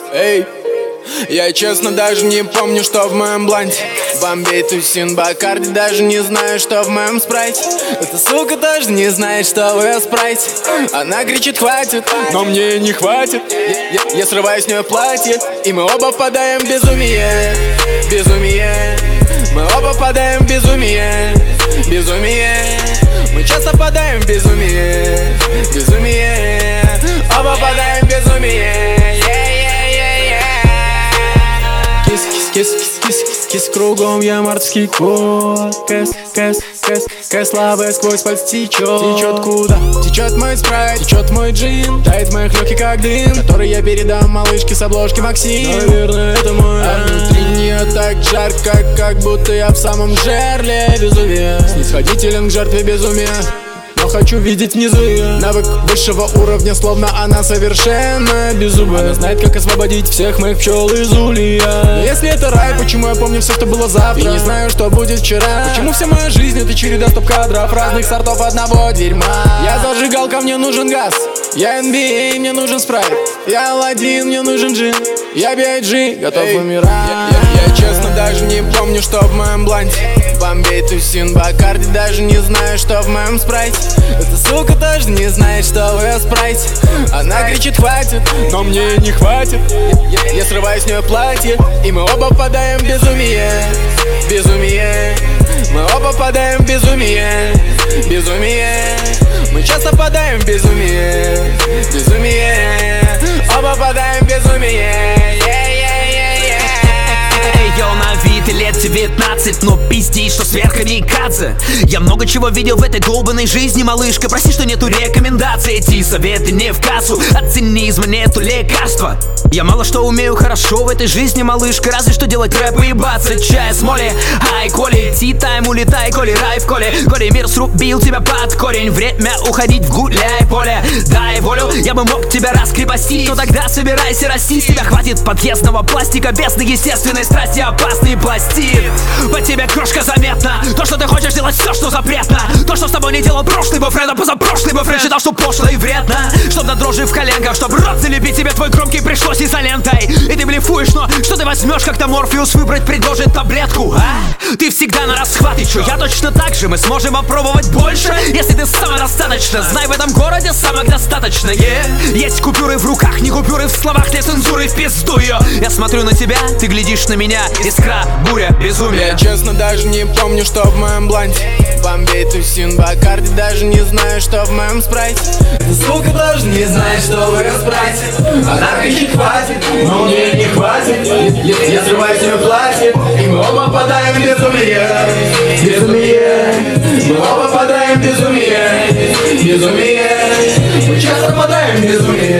Эй, я честно даже не помню, что в моем бланте. Бомбей, тусин, Бакарди, даже не знаю, что в моем спрайте. Эта сука даже не знает, что в ее спрайте. Она кричит хватит, но мне не хватит. Я срываю с нее платье, и мы оба впадаем в безумие. Безумие. Мы оба впадаем в безумие. Безумие. Мы часто впадаем в безумие. Безумие. Оба впадаем в безумие. Кис кругом, я мартовский кот. Кэс лавы сквозь пальцы течет. Течет куда? Течет мой спрайт, течет мой джин. Тает в моих легких как дым, который я передам малышке с обложки Максим. Наверное, это мой. А внутри нее так жарко, как будто я в самом жерле безумия. Снисходителен к жертве безумия, но хочу видеть внизу ее. Навык высшего уровня, словно она совершенно беззубая. Она знает, как освободить всех моих пчел из улья. Но если это рай, почему я помню все, что было завтра? И не знаю, что будет вчера. Почему вся моя жизнь — это череда стоп-кадров разных сортов одного дерьма? Я зажигалка, мне нужен газ. Я NBA, мне нужен спрайт. Я Аладдин, мне нужен джин. Я B.I.G, готов умирать. Я честно даже не помню, что в моем бланте. Бомбей, тусин, Бакарди, даже не знаю, что в моем спрайте. Эта сука тоже не знает, что в ее спрайте. Она кричит хватит, но мне не хватит. Я срываю с нее платье, и мы оба впадаем в безумие. Безумие. Мы оба впадаем в безумие. Безумие. Мы часто впадаем в безумие. Безумие. Оба впадаем в безумие. Йо, на вид лет 19, но пиздишь, что сверхкамикадзе. Я много чего видел в этой долбанной жизни, малышка. Прости, что нету рекомендаций, эти советы не в кассу. От цинизма нету лекарства. Я мало что умею хорошо в этой жизни, малышка. Разве что делать рэп и ебаться чай с моли. Ай, Коли, ти-тайм, улетай, Коли, рай в коле. Коли, мир срубил тебя под корень. Время уходить в гуляй поле. Дай волю, я бы мог тебя раскрепостить, но тогда собирайся расти. С тебя хватит подъездного пластика, без естественной страсти. Опасный пластид, по тебе крошка заметна. То, что ты хочешь делать, все, что запретно. То, что с тобой не делал прошлый бойфренд, а позапрошлый бойфренд считал, что пошло и вредно. Чтоб на дрожжи в коленках, чтоб рот залепить тебе твой громкий пришлось изолентой. И ты блефуешь, но что ты возьмешь, когда Морфеус выбрать предложит таблетку, а? Ты всегда на расхват, и чё, я точно так же. Мы сможем попробовать больше, если ты самодостаточно. Знай, в этом городе самых достаточно, Есть купюры в руках, не купюры в словах. Для цензуры в пизду ее. Я смотрю на тебя, ты глядишь на меня. Искра, буря, безумие. Я честно даже не помню, что в моем бланте. Бомбей, тусин, Бакарди, даже не знаю, что в моем спрайте. Эта сука даже не знает, что в ее спрайте. Она кричит хватит, но мне не хватит. Я срываю с нее платье, и мы оба впадаем в безумие. Безумие. Мы оба впадаем в безумие. Безумие. Мы часто впадаем в безумие.